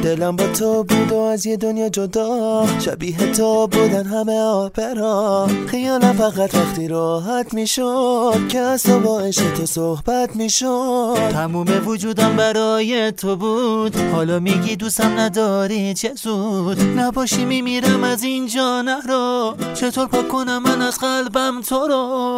دلم با تو بود و از یه دنیا جدا، شبیه تو بودن همه آپرا. خیالم فقط وقتی راحت میشد که از تو با عشق تو صحبت میشد. تموم وجودم برای تو بود، حالا میگی دوستم نداری چه زود. نباشی میمیرم از اینجا نرو، چطور پاک کنم من از قلبم تو رو.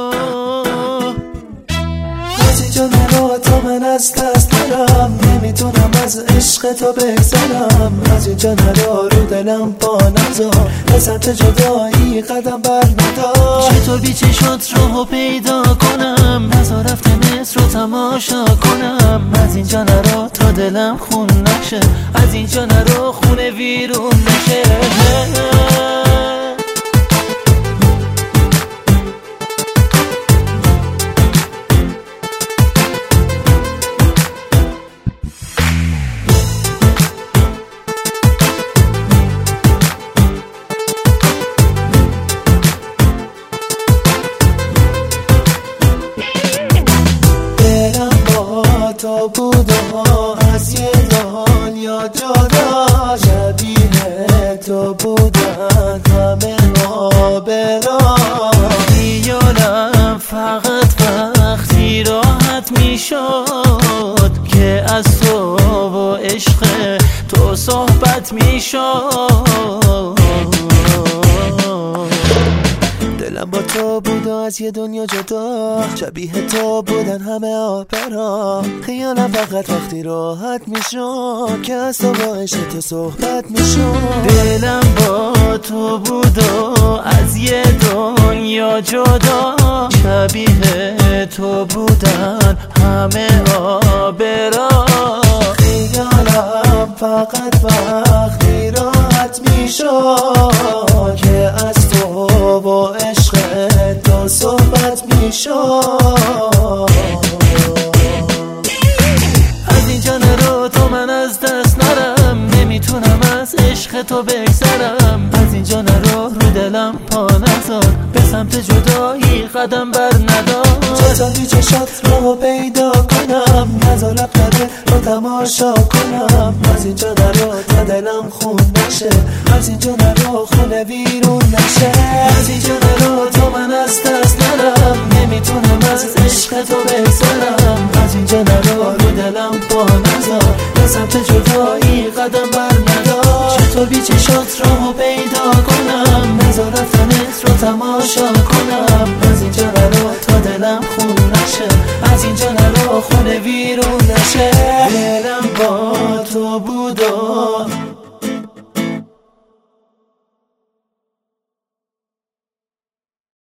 از اینجا نرو تا من از دست نرم، نمیتونم از عشق تو بگذرم. از اینجا نرو رو دلم پا نذار، به سمت جدایی قدم بر ندار. چطور بی چشات راهو پیدا کنم، نذار رفته مصر رو تماشا کنم. از اینجا نرو تا دلم خون نشه، از اینجا نرو خونه ویرون نشه. تو بود از یه دنیا جدا، شبیه تو بودن همه آبرا. خیالم فقط وقتی راحت میشد که از تو و عشق تو صحبت میشد. دلم با تو بود و از یه دنیا جدا، شبیه تو بودن همه آپرا. خیالم فقط وقتی راحت میشد که از تو با عشق تو صحبت میشد. دلم با تو بود و از یه دنیا جدا، شبیه تو بودن همه آبرا. خیالم فقط وقتی راحت میشد که از تو و عشق تو صحبت میشد. از اینجا نرو تا من از دست نرم، نمیتونم از عشق تو بگذرم. از اینجا نرو رو دلم پا نذار، به سمت جدایی قدم بر ندار. چطور بی چشات رو پیدا کنم، نذار رفتره رو تماشا کنم. از اینجا نرو تا دلم خون نشه، از اینجا نرو خونه بیرون نشه. از اینجا نرو تا من از دست نرم، نمیتونم از عشق تو بگذرم. از اینجا نرو رو دلم پا نذار، به سمت جدایی قدم بر ندار. چطور بی چشات رو پیدا کنم، نذار رفتنت رو تماشا کنم. از اینجا نرو تا دلم خون نشه، از اینجا نرو خونه ویرون نشه. دلم با تو بود و